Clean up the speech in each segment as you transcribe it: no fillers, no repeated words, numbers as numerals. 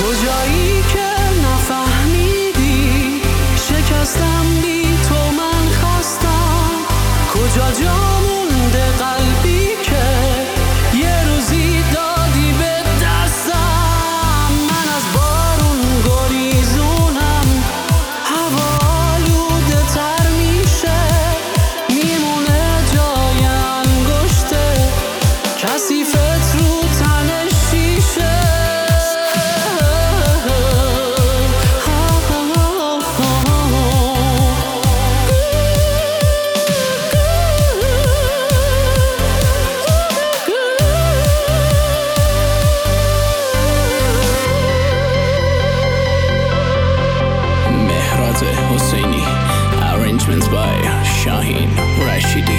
کجایی که نفهمیدی شکستم بی تو من خستم. کجا جا مونده قلبی که یه روزی دادی به دستم. من از بارون گریزونم، هوا آلوده تر میشه، میمونه جای انگشته کثیفت رو تن شیشه. حسینی Arrangements by شاهین رشیدی.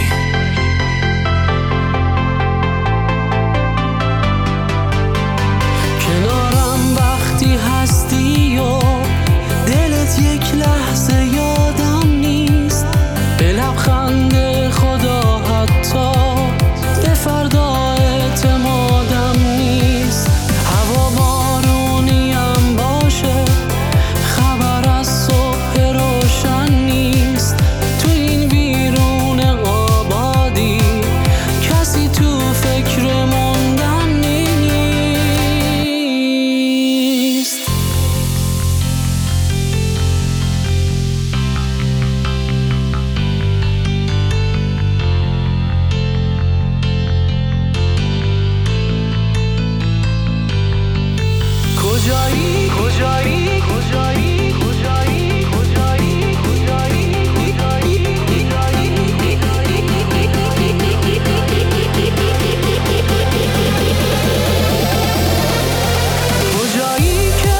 کنارم وقتی هستی و دلت یک لحظه یادم نیست، به لبخند خدا حتی به فردا اعتمادم نیست. هوا بارونیم باشه خبر از صبح روشن نیست، تو این ویرون آبادی کسی تو فکر موندن نیست. کجایی کجایی کجایی کجایی کجایی کجایی که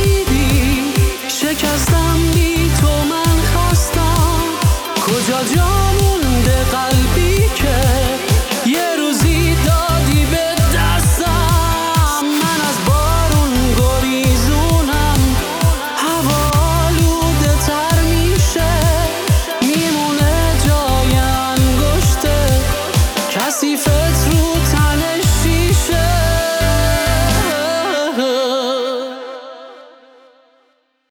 نفهمیدی شکستم بی تو من خستم. کجا جا